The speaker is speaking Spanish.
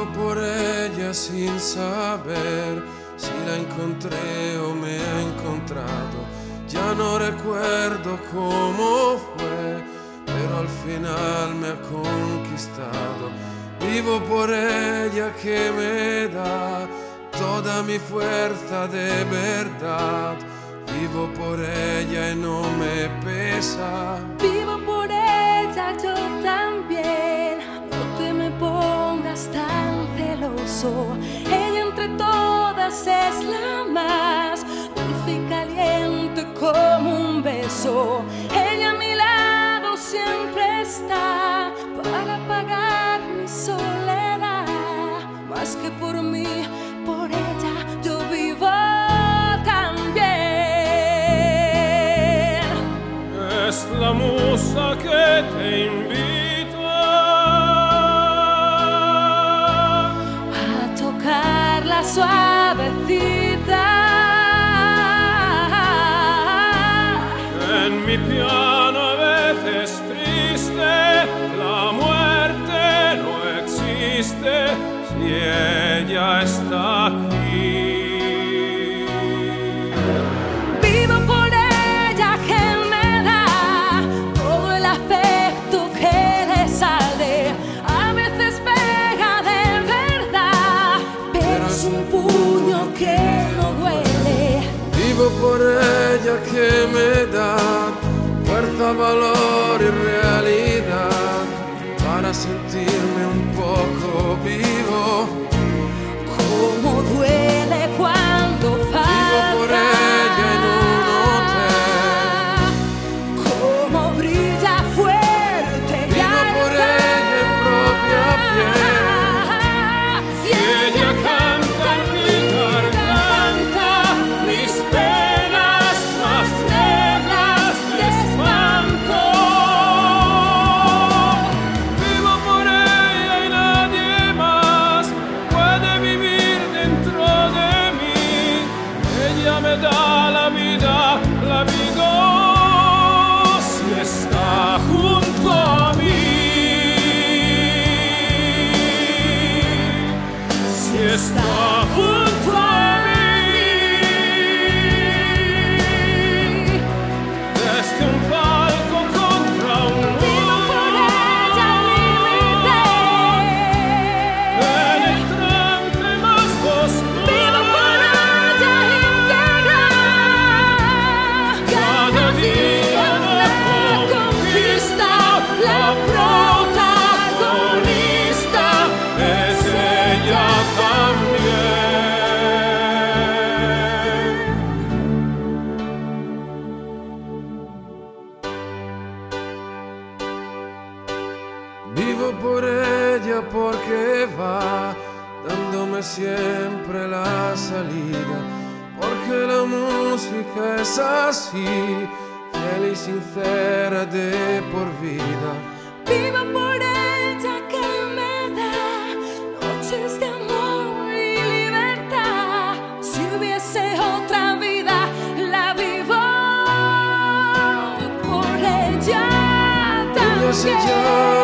Vivo por ella sin saber si la encontré o me ha encontrado. Ya no recuerdo cómo fue, pero al final me ha conquistado. Vivo por ella que me da toda mi fuerza de verdad. Vivo por ella y no me pesa. Vivo por ella yo también. No te me pongas tan celoso. Ella entre todas es la más dulce y caliente como un beso. Ella a mi lado siempre está para apagar mi soledad. Más que por mí, por ella yo vivo también. Es la musa que te invita a tocarla suavecita. En mi piano a veces triste, la muerte no existe si ella está aquí. Vivo por ella que me da todo el afecto que le sale. A veces pega de verdad, pero es un puño que no duele. Vivo por ella que me da fuerza, valor y realidad para sentirme un poco vivo. Cómo duele cuando falta. Vivo por ella en un hotel. Cómo brilla fuerte. Vivo por ella en propia piel. Y ella canta en mi garganta mis penas más negras de espanto. Vivo por ella y nadie más puede vivir dentro de mí. Ella me da la vida si está junto a mí. Si está junto a mí. Desde un palco contra un vivo por ella límite. penetrante más oscuro. Vivo por ella íntegra. Cada día la conquista, la protagonista Es ella también. Vivo por ella porque va dándome siempre la salida, porque la música es así, fiel y sincera de por vida. Vivo por ella que me da noches de amor y libertad. Si hubiese otra vida, la vivo por ella Ella se también. llama